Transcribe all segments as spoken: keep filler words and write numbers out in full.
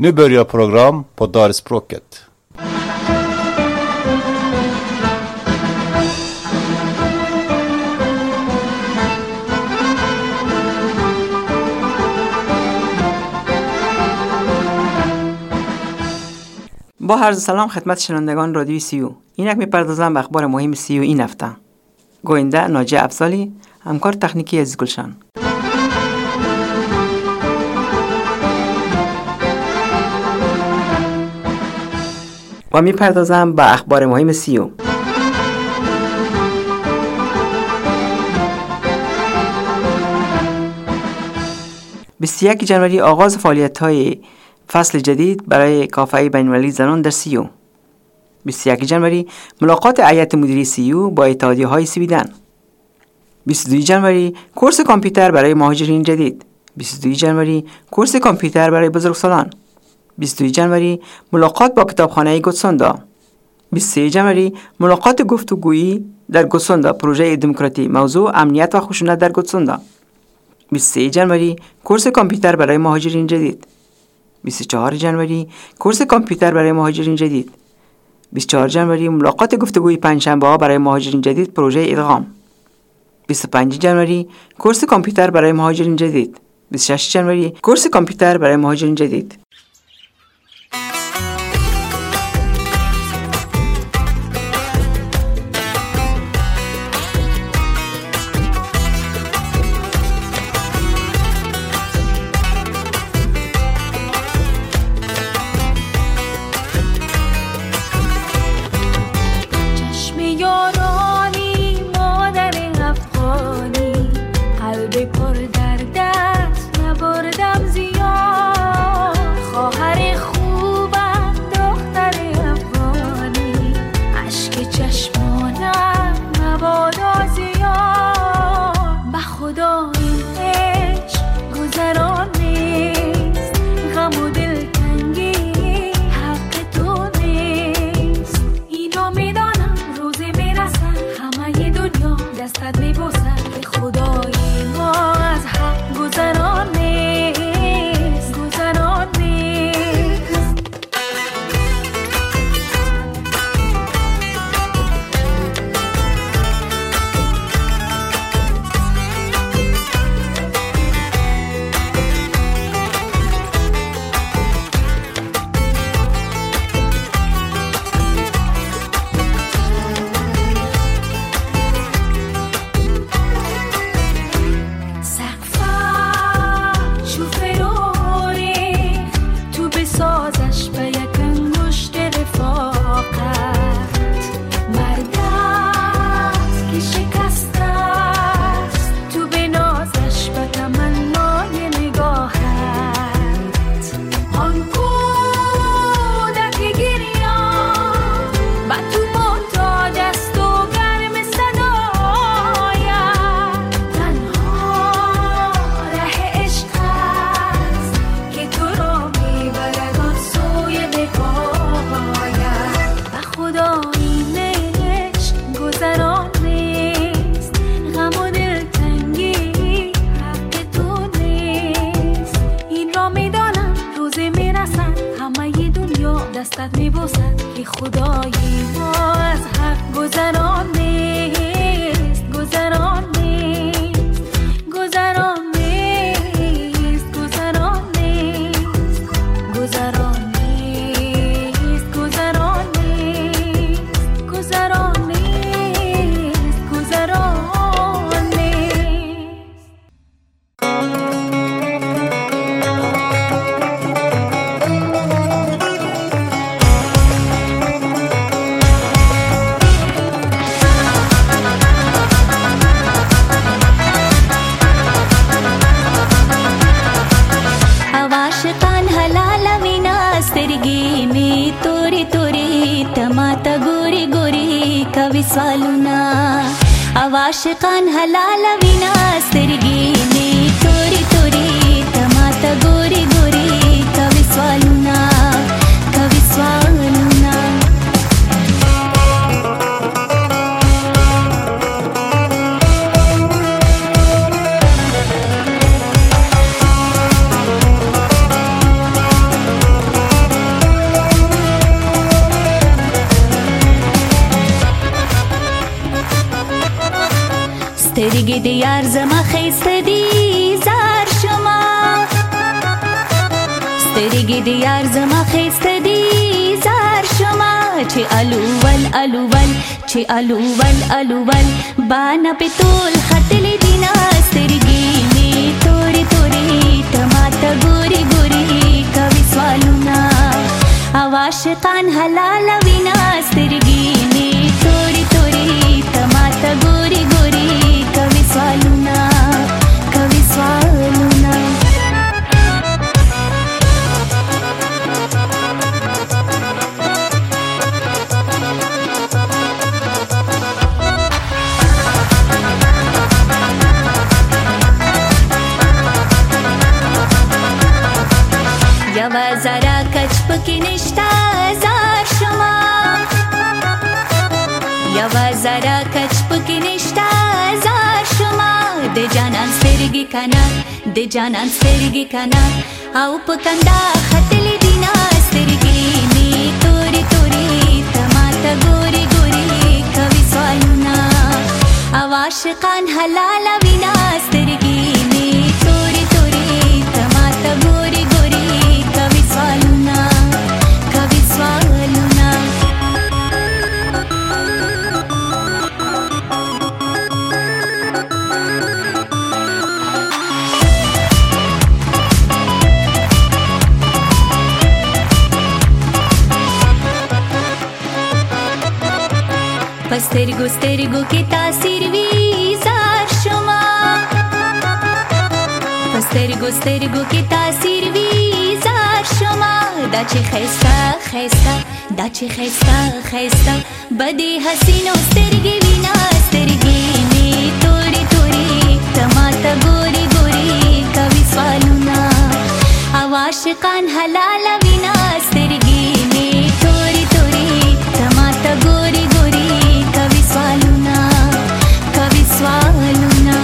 Nu börjar program på Dalspråket. با عرض سلام خدمت شنوندگان رادیوی سیو. اینک میپردازم به اخبار مهم سیو این هفته. گوینده ناجی افضالی، همکار تکنیکی عزیز گلشن. و میپردازم به اخبار مهم سیو. بیست و یک ژانویه آغاز فعالیت‌های فصل جدید برای کافه بین‌المللی زنان در سیو. بیست و یک ژانویه ملاقات هیئت مدیره سیو با اتحادیه‌های سویدن. بیست و دو ژانویه کورس کامپیوتر برای مهاجرین جدید. بیست و دو ژانویه کورس کامپیوتر برای بزرگسالان. بیست و دو ژانویه ملاقات با کتابخانه گوتسوندا. بیست و سه ژانویه ملاقات گفتگویی در گوتسوندا، پروژه دموکراتی، موضوع امنیت و خشونت در گوتسوندا. بیست و سه ژانویه کورس کامپیوتر برای مهاجرین جدید. بیست و چهار ژانویه کورس کامپیوتر برای مهاجرین جدید. بیست و چهار ژانویه ملاقات گفتگوی پنجشنبه‌ها برای مهاجرین جدید، پروژه ادغام. بیست و پنج ژانویه کورس کامپیوتر برای مهاجرین جدید. بیست و شش ژانویه کورس کامپیوتر برای مهاجرین جدید. आशिकान हलाल विनाश तिरगीनी तोरी तोरी तमाता गोरी गोरी कवि स्वालुना कवि स्वालुना سترگی دیار زما خیسته دی زار شما سترگی دیار زما خیسته دی زار شما چه الوول الوول چه الوول الوول بانا په تول خطلی دینا سترگی می توری توری تماتا گوری گوری کوي سوالونا عاشقان حلال وینا سترگی می توری توری تماتا گوری گوری کوي سوالونا کوي سوالونا یوا زرا کچ پکی نشتا زار شما یوا زرا کچ پکی نشتا زار شما د جانان سترگی کنا د جانان سترگی کنا او پکندا خطلی دینا سترگی می توری توری تماتا گوری گوری کوي سوالونا او عاشقان حلال وینا سترگی می توری توری تماتا گوری گوری کوي سوالونا کوي سوالونا پسترگو سترگو کی تاثیر وی زار شما پسترگو سترگو کی تاثیر وی زار شما دا چه خیستا خیستا دا چه خیستا خیستا بدی حسینو سترگی وینا سترگی می توری توری تماتا گوری گوری کوي سوالونا او عاشقان حلال وینا سترگی می توری توری تماتا گوری گوری کوي سوالونا کوي سوالونا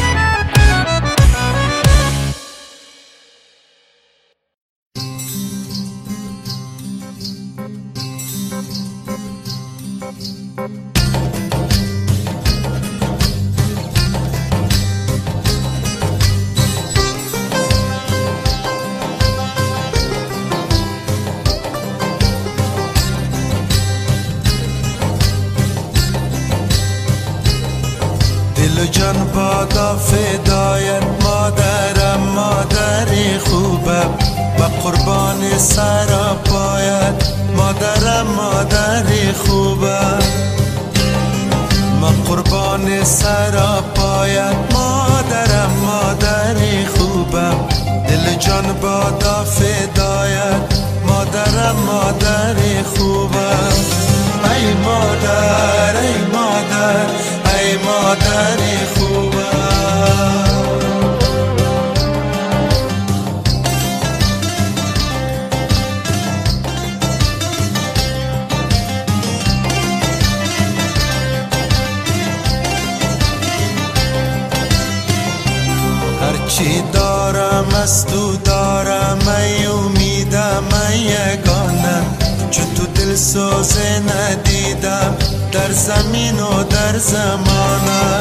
جان بادا فدایت مادرم مادر خوبم با قربان سر پایت مادرم مادر خوبم ما قربان سر پایت مادرم مادر خوبم دل جان بادا فدایت مادرم مادر خوبم ای مادر ای مادر ای مادر خوبم هرچی دارم از تو دارم ای امیدم ای یگانم چون تو دل سوزه ندیدم در زمین و در زمانم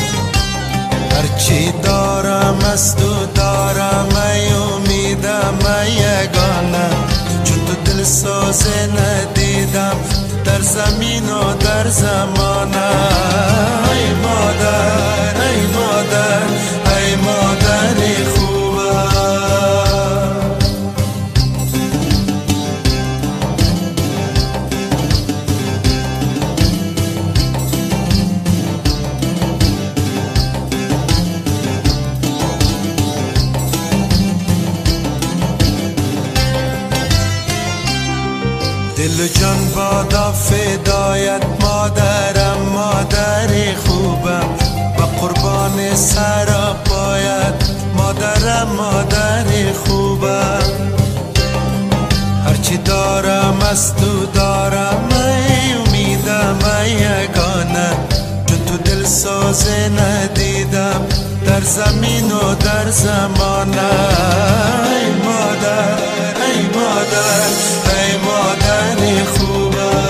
هرچی دارم از تو دارم ای امیدم ای یگانم چون تو دل سوزه ندیدم در زمین و در زمانم ای مادر ای مادر ای مادر خوبم دل جان بادا فدایت مادرم مادر خوبم با قربان سر پایت مادرم مادر خوبم هرچی دارم از تو دارم ای امیدم ای یگانه چون تو دل سوزه ندیدم در زمین و در زمانه ای مادر ای مادر ای مادر خوبم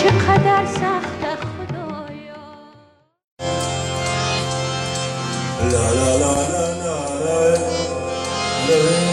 چقدر سخت خدایا. لا لا لا لا لا لا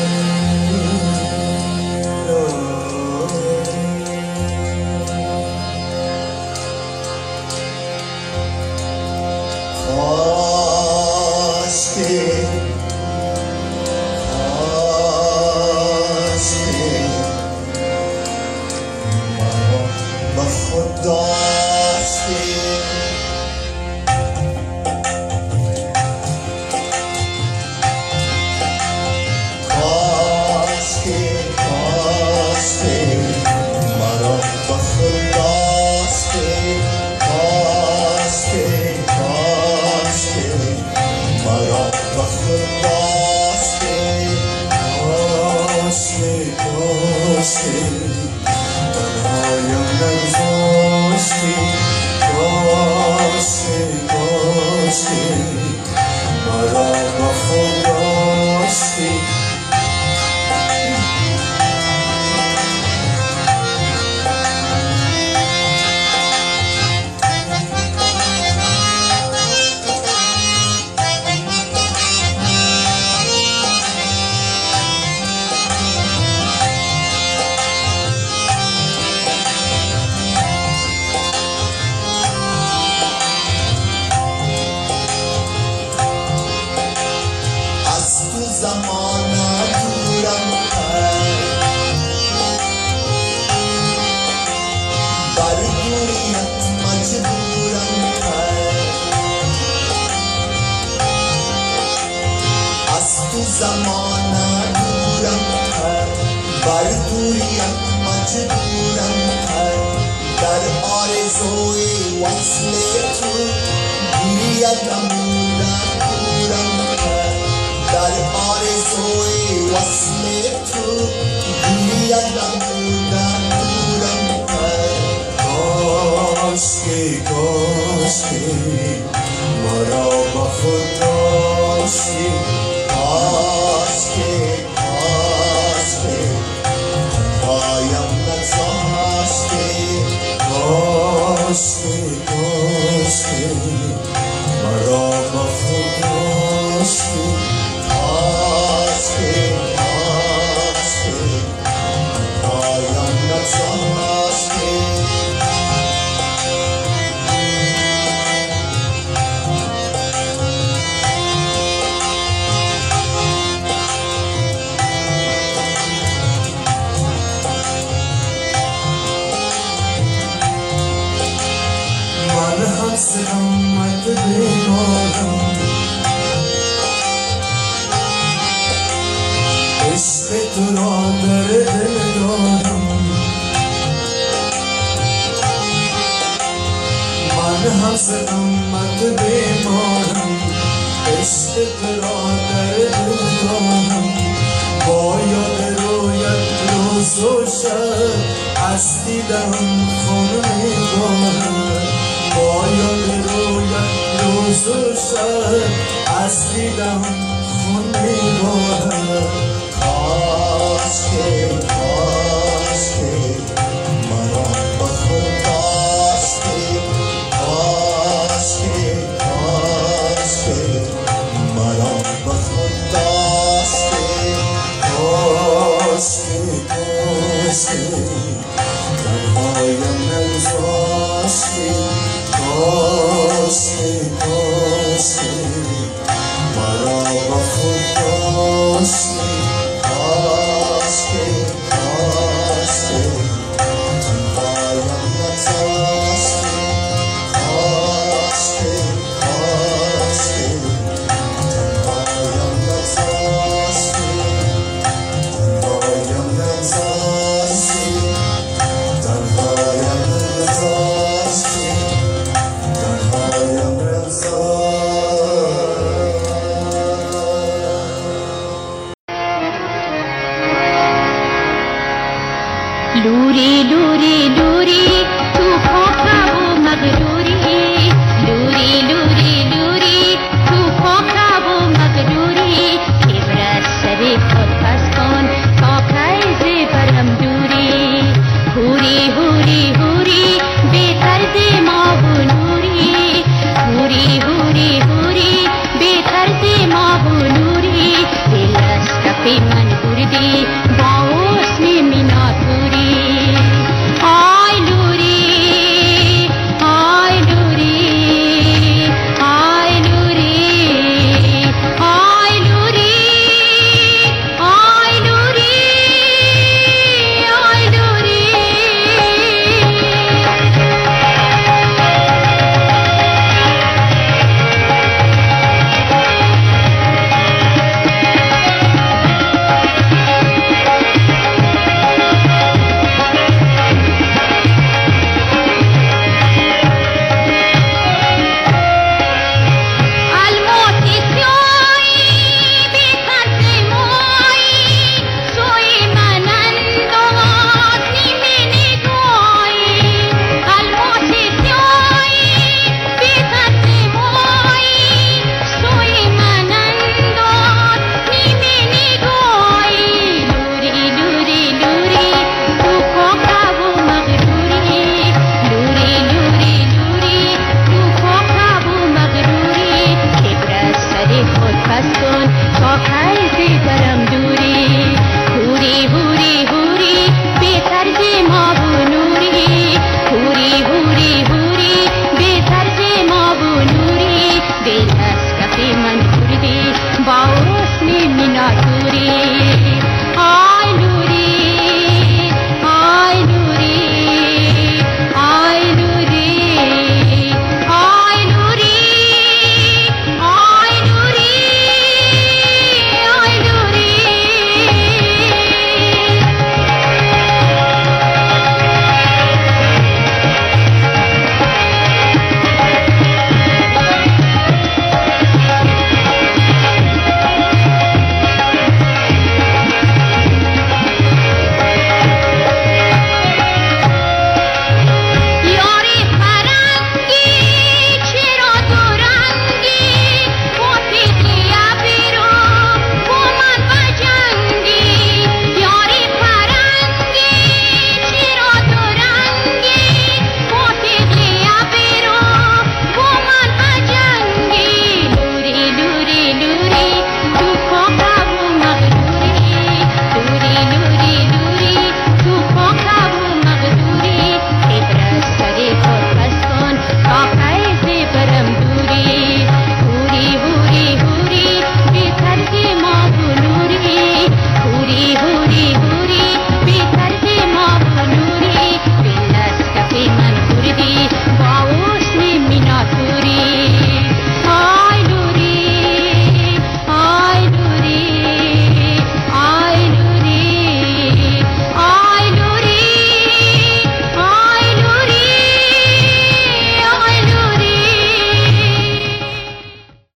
هستی در اون خونه